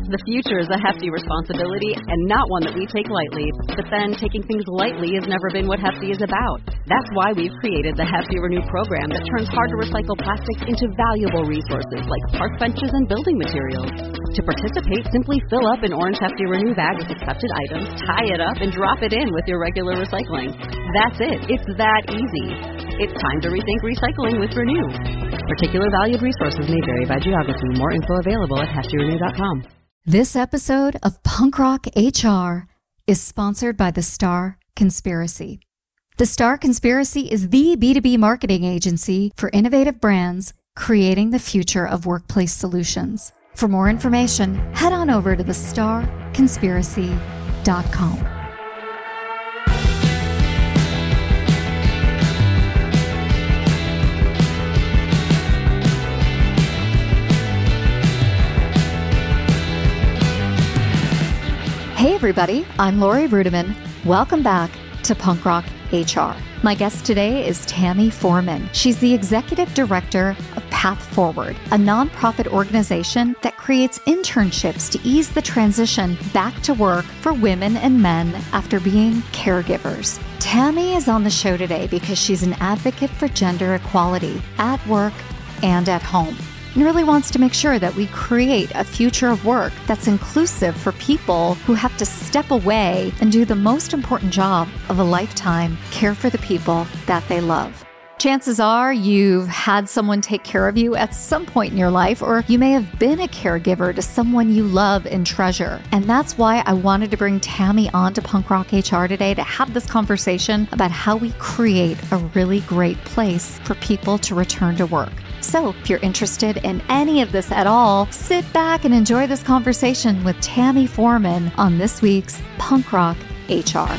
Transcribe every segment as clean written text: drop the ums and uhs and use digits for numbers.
The future is a hefty responsibility and not one that we take lightly. But then taking things lightly has never been what Hefty is about. That's why we've created the Hefty Renew program that turns hard-to-recycle plastics into valuable resources like park benches and building materials. To participate, simply fill up an orange Hefty Renew bag with accepted items, tie it up, and drop it in with your regular recycling. That's it. It's that easy. It's time to rethink recycling with Renew. Particular valued resources may vary by geography. More info available at heftyrenew.com. This episode of Punk Rock HR is sponsored by The Star Conspiracy. The Star Conspiracy is the B2B marketing agency for innovative brands creating the future of workplace solutions. For more information, head on over to thestarconspiracy.com. Hey everybody, I'm Lori Rudiman. Welcome back to Punk Rock HR. My guest today is Tammy Foreman. She's the Executive Director of Path Forward, a nonprofit organization that creates internships to ease the transition back to work for women and men after being caregivers. Tammy is on the show today because she's an advocate for gender equality at work and at home, and really wants to make sure that we create a future of work that's inclusive for people who have to step away and do the most important job of a lifetime, care for the people that they love. Chances are you've had someone take care of you at some point in your life, or you may have been a caregiver to someone you love and treasure. And that's why I wanted to bring Tammy on to Punk Rock HR today to have this conversation about how we create a really great place for people to return to work. So if you're interested in any of this at all, sit back and enjoy this conversation with Tammy Foreman on this week's Punk Rock HR.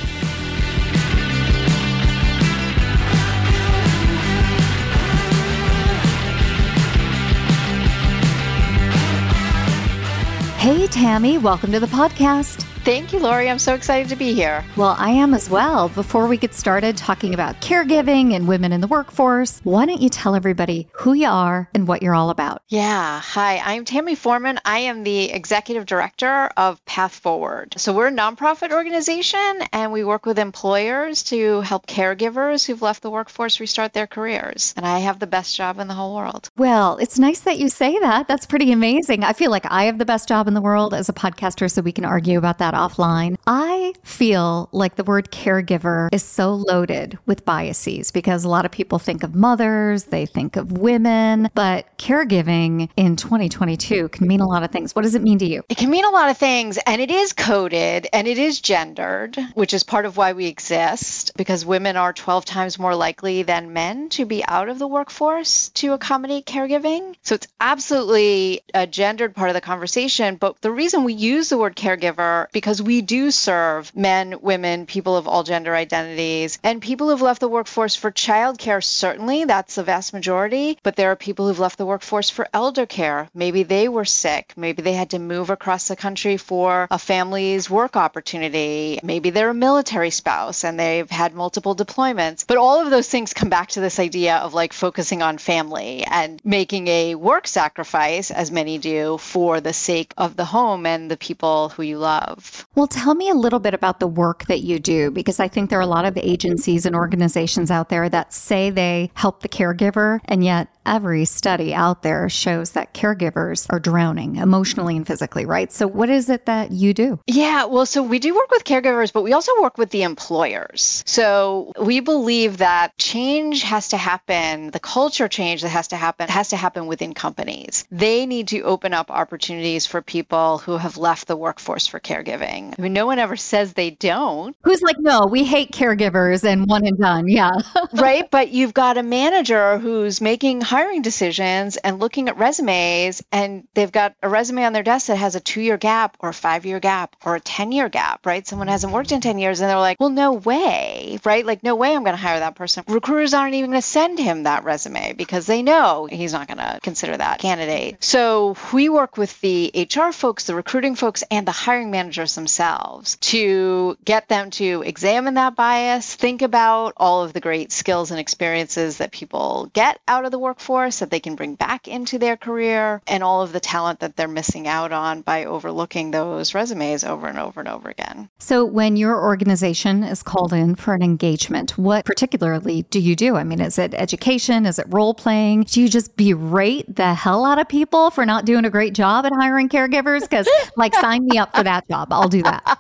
Hey, Tammy, welcome to the podcast. Thank you, Lori. I'm so excited to be here. Well, I am as well. Before we get started talking about caregiving and women in the workforce, why don't you tell everybody who you are and what you're all about? Yeah. Hi, I'm Tammy Foreman. I am the Executive Director of Path Forward. So we're a nonprofit organization, and we work with employers to help caregivers who've left the workforce restart their careers. And I have the best job in the whole world. Well, it's nice that you say that. That's pretty amazing. I feel like I have the best job in the world as a podcaster, so we can argue about that offline. I feel like the word caregiver is so loaded with biases because a lot of people think of mothers, they think of women, but caregiving in 2022 can mean a lot of things. What does it mean to you? It can mean a lot of things, and it is coded and it is gendered, which is part of why we exist, because women are 12 times more likely than men to be out of the workforce to accommodate caregiving. So it's absolutely a gendered part of the conversation, but the reason we use the word caregiver because we do serve men, women, people of all gender identities, and people who've left the workforce for childcare. Certainly, that's the vast majority, but there are people who've left the workforce for elder care. Maybe they were sick. Maybe they had to move across the country for a family's work opportunity. Maybe they're a military spouse and they've had multiple deployments. But all of those things come back to this idea of like focusing on family and making a work sacrifice, as many do, for the sake of the home and the people who you love. Well, tell me a little bit about the work that you do, because I think there are a lot of agencies and organizations out there that say they help the caregiver, and yet every study out there shows that caregivers are drowning emotionally and physically, right? So what is it that you do? Yeah, well, so we do work with caregivers, but we also work with the employers. So we believe that change has to happen, the culture change that has to happen within companies. They need to open up opportunities for people who have left the workforce for caregiving. I mean, no one ever says they don't. Who's like, no, we hate caregivers and one and done. Yeah. Right. But you've got a manager who's making hiring decisions and looking at resumes, and they've got a resume on their desk that has a 2-year gap or a 5-year gap or a 10-year gap, right? Someone hasn't worked in 10 years and they're like, well, no way, right? Like, no way I'm going to hire that person. Recruiters aren't even going to send him that resume because they know he's not going to consider that candidate. So we work with the HR folks, the recruiting folks, and the hiring managers caregivers themselves to get them to examine that bias, think about all of the great skills and experiences that people get out of the workforce that they can bring back into their career, and all of the talent that they're missing out on by overlooking those resumes over and over and over again. So when your organization is called in for an engagement, what particularly do you do? I mean, is it education? Is it role playing? Do you just berate the hell out of people for not doing a great job at hiring caregivers? Because sign me up for that job. I'll do that.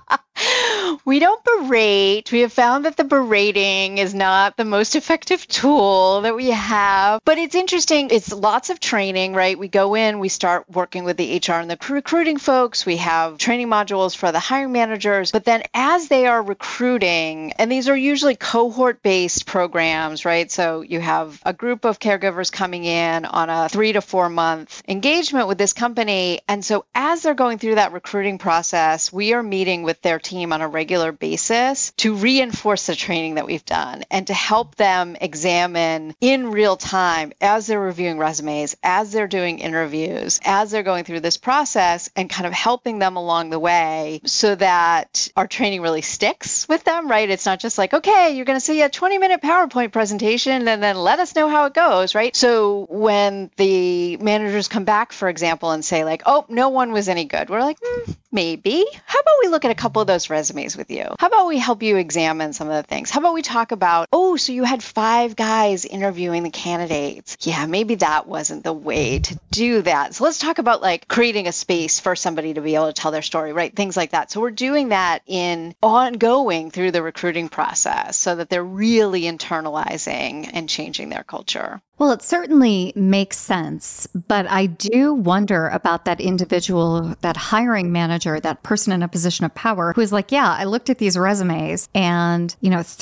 We don't berate. We have found that the berating is not the most effective tool that we have. But it's interesting. It's lots of training, right? We go in, we start working with the HR and the recruiting folks. We have training modules for the hiring managers. But then as they are recruiting, and these are usually cohort-based programs, right? So you have a group of caregivers coming in on a 3 to 4 month engagement with this company. And so as they're going through that recruiting process, we are meeting with their team on a regular basis to reinforce the training that we've done and to help them examine in real time as they're reviewing resumes, as they're doing interviews, as they're going through this process, and kind of helping them along the way so that our training really sticks with them, right? It's not just like, okay, you're going to see a 20-minute PowerPoint presentation and then let us know how it goes, right? So when the managers come back, for example, and say like, oh, no one was any good, we're like, maybe. How about we look at a couple of those resumes with you? How about we help you examine some of the things? How about we talk about, oh, so you had 5 guys interviewing the candidates. Yeah, maybe that wasn't the way to do that. So let's talk about creating a space for somebody to be able to tell their story, right? Things like that. So we're doing that in ongoing through the recruiting process so that they're really internalizing and changing their culture. Well, it certainly makes sense, but I do wonder about that individual, that hiring manager, that person in a position of power who is like, yeah, I looked at these resumes and,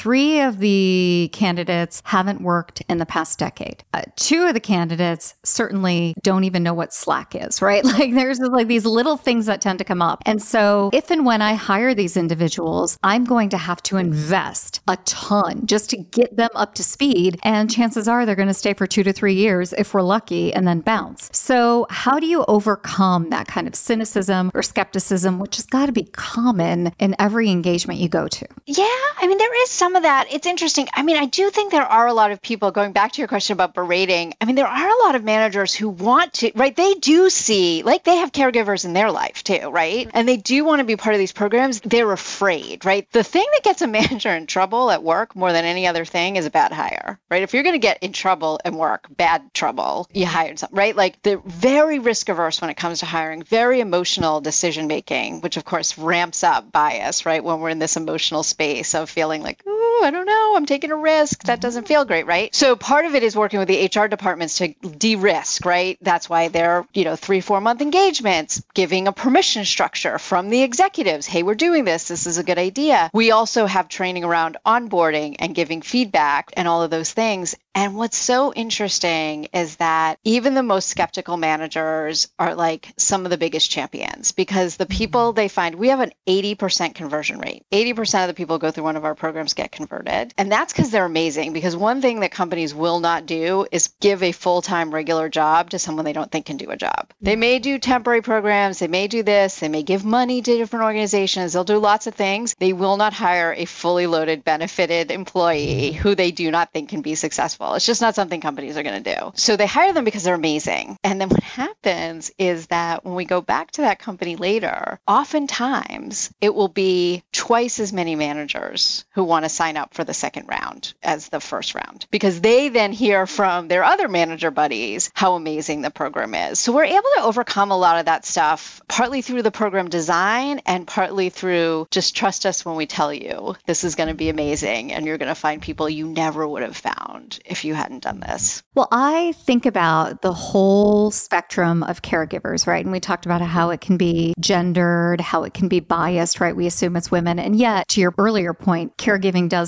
3 of the candidates haven't worked in the past decade. 2 of the candidates certainly don't even know what Slack is, right? There's these little things that tend to come up. And so if and when I hire these individuals, I'm going to have to invest a ton just to get them up to speed. And chances are they're going to stay for 2 to 3 years if we're lucky and then bounce. So how do you overcome that kind of cynicism or skepticism, which has got to be common in every engagement you go to? Yeah, there is some of that. It's interesting. I do think there are a lot of people, going back to your question about berating, there are a lot of managers who want to, right? They do see, they have caregivers in their life too, right? And they do want to be part of these programs. They're afraid, right? The thing that gets a manager in trouble at work more than any other thing is a bad hire, right? If you're going to get in trouble at work, bad trouble, you hired something, right? They're very risk averse when it comes to hiring, very emotional decision making, which of course ramps up bias, right? When we're in this emotional space of feeling like, oh, I don't know, I'm taking a risk. That doesn't feel great, right? So part of it is working with the HR departments to de-risk, right? That's why they're, 3-4 month engagements, giving a permission structure from the executives. Hey, we're doing this. This is a good idea. We also have training around onboarding and giving feedback and all of those things. And what's so interesting is that even the most skeptical managers are some of the biggest champions, because the people they find, we have an 80% conversion rate. 80% of the people who go through one of our programs get converted. And that's because they're amazing, because one thing that companies will not do is give a full-time regular job to someone they don't think can do a job. They may do temporary programs. They may do this. They may give money to different organizations. They'll do lots of things. They will not hire a fully loaded, benefited employee who they do not think can be successful. It's just not something companies are going to do. So they hire them because they're amazing. And then what happens is that when we go back to that company later, oftentimes it will be twice as many managers who want to sign up for the second round as the first round, because they then hear from their other manager buddies how amazing the program is. So we're able to overcome a lot of that stuff, partly through the program design and partly through just trust us when we tell you this is going to be amazing and you're going to find people you never would have found if you hadn't done this. Well, I think about the whole spectrum of caregivers, right? And we talked about how it can be gendered, how it can be biased, right? We assume it's women. And yet, to your earlier point, caregiving does fall in the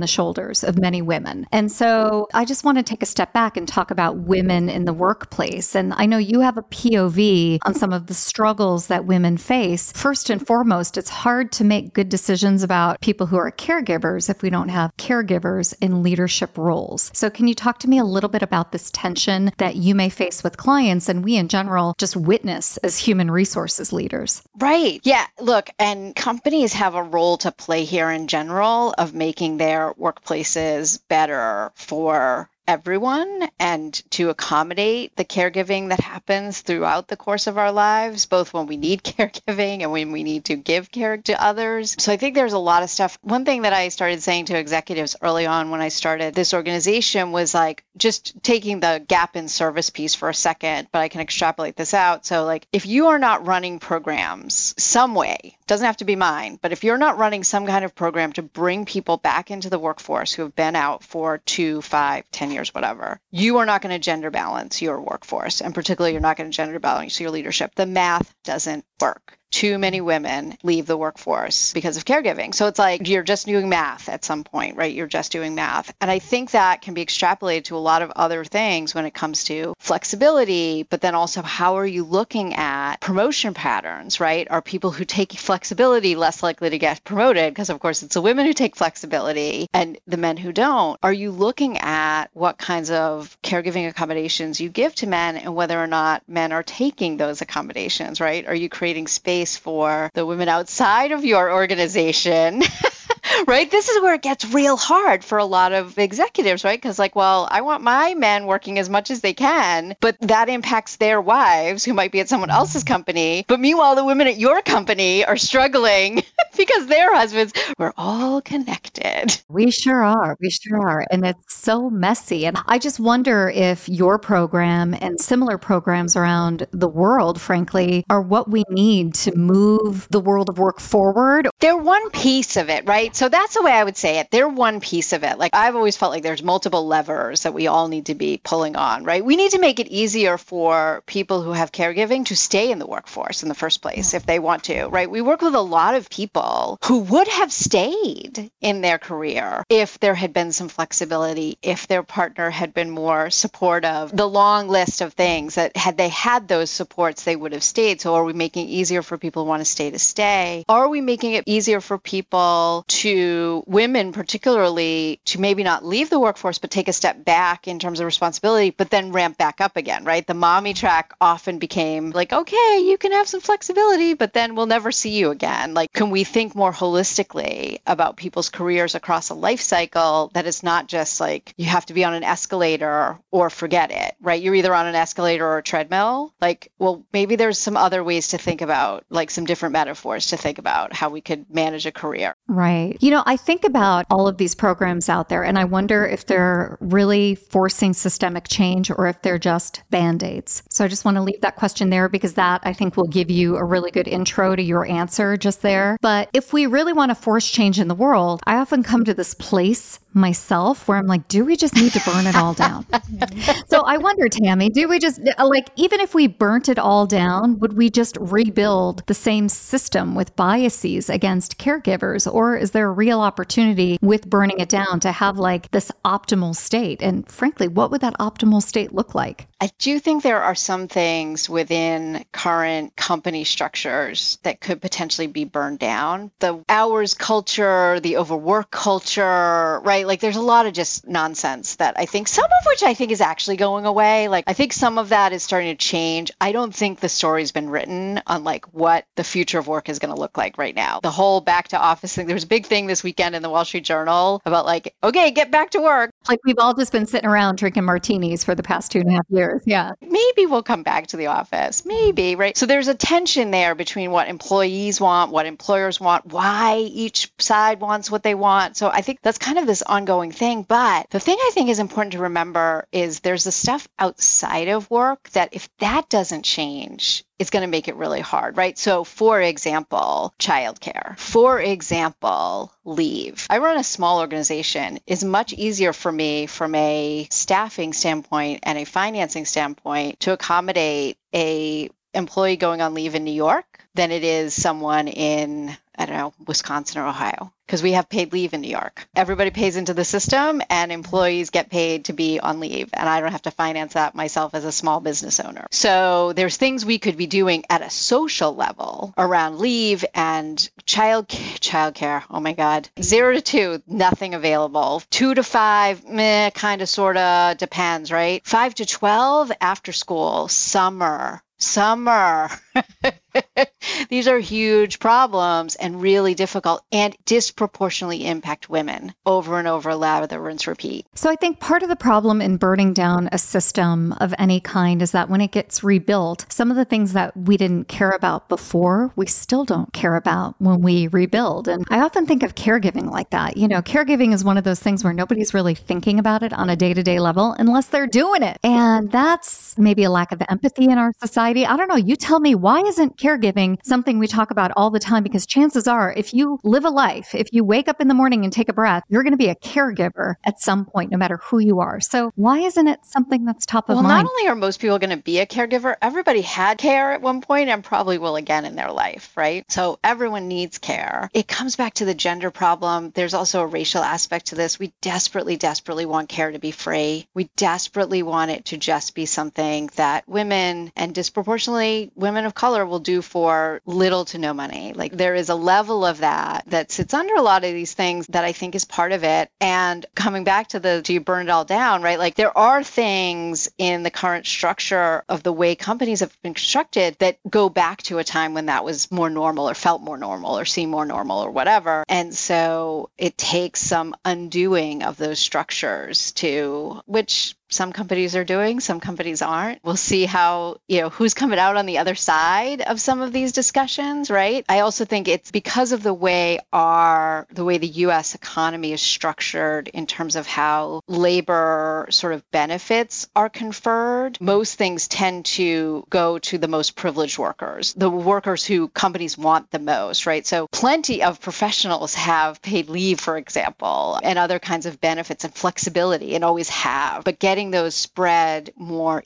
the shoulders of many women. And so I just want to take a step back and talk about women in the workplace. And I know you have a POV on some of the struggles that women face. First and foremost, it's hard to make good decisions about people who are caregivers if we don't have caregivers in leadership roles. So can you talk to me a little bit about this tension that you may face with clients and we in general just witness as human resources leaders? Right. Yeah. Look, and companies have a role to play here in general of making their workplaces better for everyone and to accommodate the caregiving that happens throughout the course of our lives, both when we need caregiving and when we need to give care to others. So I think there's a lot of stuff. One thing that I started saying to executives early on when I started this organization was like just taking the gap in service piece for a second, but I can extrapolate this out. So like if you are not running programs some way, doesn't have to be mine, but if you're not running some kind of program to bring people back into the workforce who have been out for 2, 5, 10 years, whatever, you are not going to gender balance your workforce. And particularly, you're not going to gender balance your leadership. The math doesn't work. Too many women leave the workforce because of caregiving. So it's like you're just doing math at some point, right? You're just doing math. And I think that can be extrapolated to a lot of other things when it comes to flexibility, but then also how are you looking at promotion patterns, right? Are people who take flexibility less likely to get promoted? Because of course it's the women who take flexibility and the men who don't. Are you looking at what kinds of caregiving accommodations you give to men and whether or not men are taking those accommodations, right? Are you creating space for the women outside of your organization? Right? This is where it gets real hard for a lot of executives, right? Because like, well, I want my men working as much as they can, but that impacts their wives who might be at someone else's company. But meanwhile, the women at your company are struggling because their husbands, we're all connected. We sure are. We sure are. And it's so messy. And I just wonder if your program and similar programs around the world, frankly, are what we need to move the world of work forward. They're one piece of it, right? So that's the way I would say it. They're one piece of it. Like I've always felt like there's multiple levers that we all need to be pulling on, right? We need to make it easier for people who have caregiving to stay in the workforce in the first place if they want to, right? We work with a lot of people who would have stayed in their career if there had been some flexibility, if their partner had been more supportive. The long list of things that had they had those supports, they would have stayed. So are we making it easier for people who want to stay? Are we making it easier for people to women particularly to maybe not leave the workforce, but take a step back in terms of responsibility, but then ramp back up again, right? The mommy track often became like, okay, you can have some flexibility, but then we'll never see you again. Like, can we think more holistically about people's careers across a life cycle that is not just like, you have to be on an escalator or forget it, right? You're either on an escalator or a treadmill. Like, well, maybe there's some other ways to think about, like some different metaphors to think about how we could manage a career. Right. You know, I think about all of these programs out there, and I wonder if they're really forcing systemic change or if they're just Band-Aids. So I just want to leave that question there because that, I think, will give you a really good intro to your answer just there. But if we really want to force change in the world, I often come to this place myself where I'm like, do we just need to burn it all down? So I wonder, Tammy, do we just, like, even if we burnt it all down, would we just rebuild the same system with biases against caregivers? Or is there a real opportunity with burning it down to have like this optimal state? And frankly, what would that optimal state look like? I do think there are some things within current company structures that could potentially be burned down. The hours culture, the overwork culture, right? Like there's a lot of just nonsense that I think, some of which I think is actually going away. Like I think some of that is starting to change. I don't think the story's been written on like what the future of work is going to look like right now. The whole back to office thing, there was a big thing this weekend in the Wall Street Journal about like, okay, get back to work. Like we've all just been sitting around drinking martinis for the past 2.5 years. Yeah. Maybe we'll come back to the office. Maybe, right? So there's a tension there between what employees want, what employers want, why each side wants what they want. So I think that's kind of this ongoing thing. But the thing I think is important to remember is there's the stuff outside of work that if that doesn't change, it's going to make it really hard, right? So for example, childcare. For example, leave. I run a small organization. It's much easier for me from a staffing standpoint and a financing standpoint to accommodate a employee going on leave in New York than it is someone in, I don't know, Wisconsin or Ohio. because we have paid leave in New York. Everybody pays into the system and employees get paid to be on leave. And I don't have to finance that myself as a small business owner. So there's things we could be doing at a social level around leave and childcare. Oh my God. 0 to 2, nothing available. 2 to 5, kind of, sort of depends, right? 5 to 12, after school, summer. These are huge problems and really difficult and disproportionately impact women over and over, lather, rinse, repeat. So I think part of the problem in burning down a system of any kind is that when it gets rebuilt, some of the things that we didn't care about before, we still don't care about when we rebuild. And I often think of caregiving like that. You know, caregiving is one of those things where nobody's really thinking about it on a day-to-day level unless they're doing it. And that's maybe a lack of empathy in our society. I don't know. You tell me, why isn't caregiving something we talk about all the time? Because chances are, if you live a life, if you wake up in the morning and take a breath, you're going to be a caregiver at some point, no matter who you are. So why isn't it something that's top of mind? Well, not only are most people going to be a caregiver, everybody had care at one point and probably will again in their life, right? So everyone needs care. It comes back to the gender problem. There's also a racial aspect to this. We desperately want care to be free. We desperately want it to just be something that women, and disproportionately women of color, will do for little to no money. Like, there is a level of that sits under a lot of these things that I think is part of it. And coming back to do you burn it all down, right? Like, there are things in the current structure of the way companies have been constructed that go back to a time when that was more normal or felt more normal or seemed more normal or whatever. And so it takes some undoing of those structures which some companies are doing, some companies aren't. We'll see how, who's coming out on the other side of some of these discussions, right? I also think it's because of the way the U.S. economy is structured in terms of how labor sort of benefits are conferred. Most things tend to go to the most privileged workers, the workers who companies want the most, right? So plenty of professionals have paid leave, for example, and other kinds of benefits and flexibility, and always have. But getting those spread more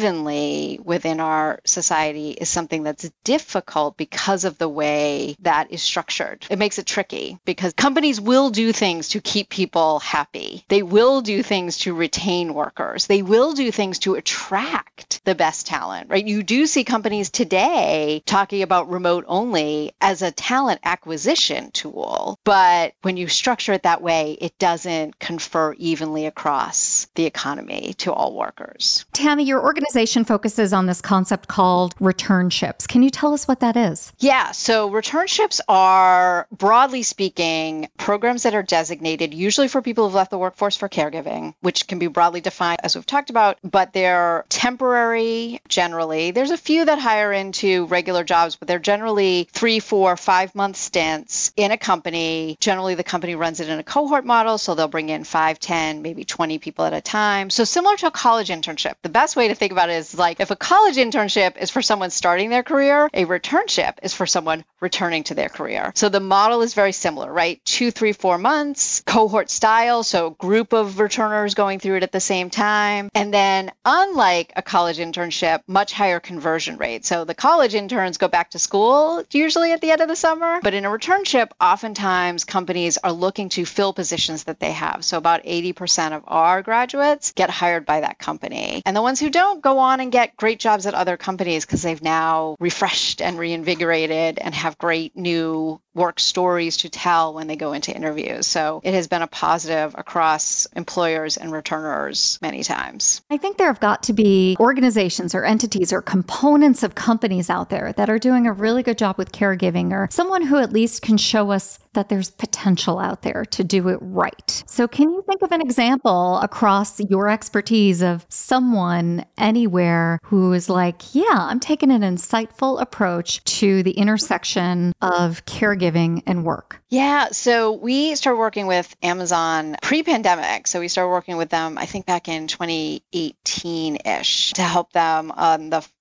evenly within our society is something that's difficult because of the way that is structured. It makes it tricky because companies will do things to keep people happy. They will do things to retain workers. They will do things to attract the best talent, right? You do see companies today talking about remote only as a talent acquisition tool. But when you structure it that way, it doesn't confer evenly across the economy to all workers. Tammy, your organization focuses on this concept called returnships. Can you tell us what that is? Yeah, so returnships are, broadly speaking, programs that are designated usually for people who've left the workforce for caregiving, which can be broadly defined as we've talked about, but they're temporary generally. There's a few that hire into regular jobs, but they're generally 3, 4, 5-month stints in a company. Generally, the company runs it in a cohort model, so they'll bring in 5, 10, maybe 20 people at a time. So similar to a college internship. The best way to think about it is like if a college internship is for someone starting their career, a returnship is for someone returning to their career. So the model is very similar, right? 2, 3, 4 months, cohort style, so group of returners going through it at the same time. And then unlike a college internship, much higher conversion rate. So the college interns go back to school usually at the end of the summer, but in a returnship, oftentimes companies are looking to fill positions that they have. So about 80% of our graduates get hired by that company. And the ones who don't go on and get great jobs at other companies because they've now refreshed and reinvigorated and have great new work stories to tell when they go into interviews. So it has been a positive across employers and returners many times. I think there have got to be organizations or entities or components of companies out there that are doing a really good job with caregiving, or someone who at least can show us that there's potential out there to do it right. So can you think of an example across your expertise of someone anywhere who is like, yeah, I'm taking an insightful approach to the intersection of caregiving and work? Yeah, so we started working with Amazon pre-pandemic. So we started working with them, I think back in 2018-ish, to help them on the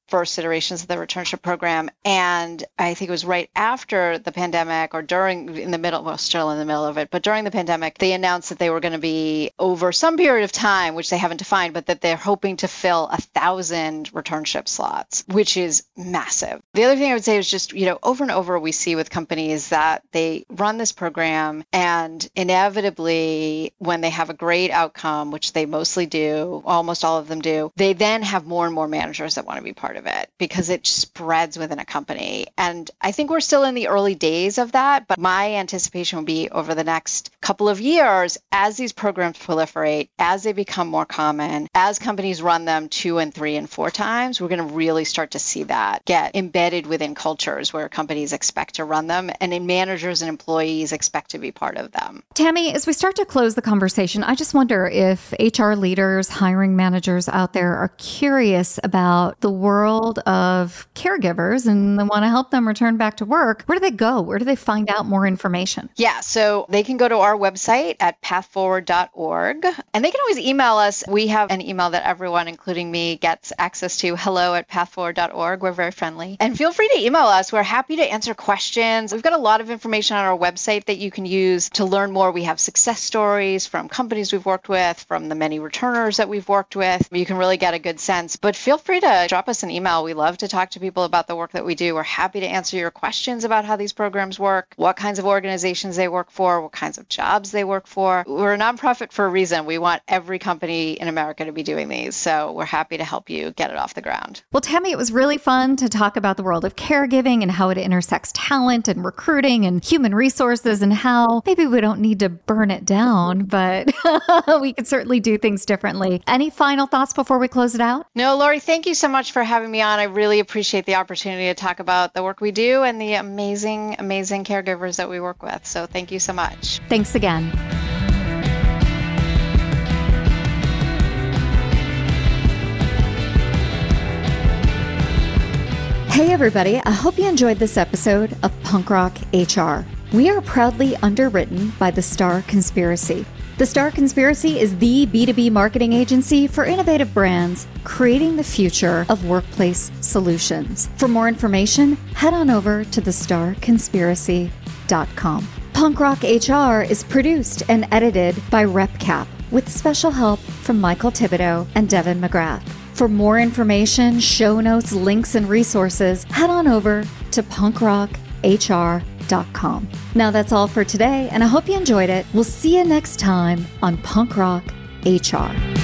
first iterations of the returnship program. And I think it was right after the pandemic or still in the middle of it, but during the pandemic, they announced that they were going to be over some period of time, which they haven't defined, but that they're hoping to fill 1,000 returnship slots, which is massive. The other thing I would say is just, over and over we see with companies that they run this program and inevitably when they have a great outcome, which they mostly do, almost all of them do, they then have more and more managers that want to be part of it because it spreads within a company. And I think we're still in the early days of that, but my anticipation will be over the next couple of years, as these programs proliferate, as they become more common, as companies run them 2 and 3 and 4 times, we're going to really start to see that get embedded within cultures where companies expect to run them and managers and employees expect to be part of them. Tammy, as we start to close the conversation, I just wonder if HR leaders, hiring managers out there are curious about the world of caregivers and they want to help them return back to work. Where do they go? Where do they find out more information? Yeah, so they can go to our website at pathforward.org and they can always email us. We have an email that everyone, including me, gets access to, hello@pathforward.org. We're very friendly. And feel free to email us. We're happy to answer questions. We've got a lot of information on our website that you can use to learn more. We have success stories from companies we've worked with, from the many returners that we've worked with. You can really get a good sense. But feel free to drop us an email. We love to talk to people about the work that we do. We're happy to answer your questions about how these programs work, what kinds of organizations they work for, what kinds of jobs they work for. We're a nonprofit for a reason. We want every company in America to be doing these. So we're happy to help you get it off the ground. Well, Tammy, it was really fun to talk about the world of caregiving and how it intersects talent and recruiting and human resources and how maybe we don't need to burn it down, but we can certainly do things differently. Any final thoughts before we close it out? No, Lori, thank you so much for having me on. I really appreciate the opportunity to talk about the work we do and the amazing, amazing caregivers that we work with. So thank you so much. Thanks again. Hey everybody, I hope you enjoyed this episode of Punk Rock HR. We are proudly underwritten by The Star Conspiracy. The Star Conspiracy is the B2B marketing agency for innovative brands, creating the future of workplace solutions. For more information, head on over to thestarconspiracy.com. Punk Rock HR is produced and edited by RepCap with special help from Michael Thibodeau and Devin McGrath. For more information, show notes, links, and resources, head on over to punkrochr.com. Now that's all for today, and I hope you enjoyed it. We'll see you next time on Punk Rock HR.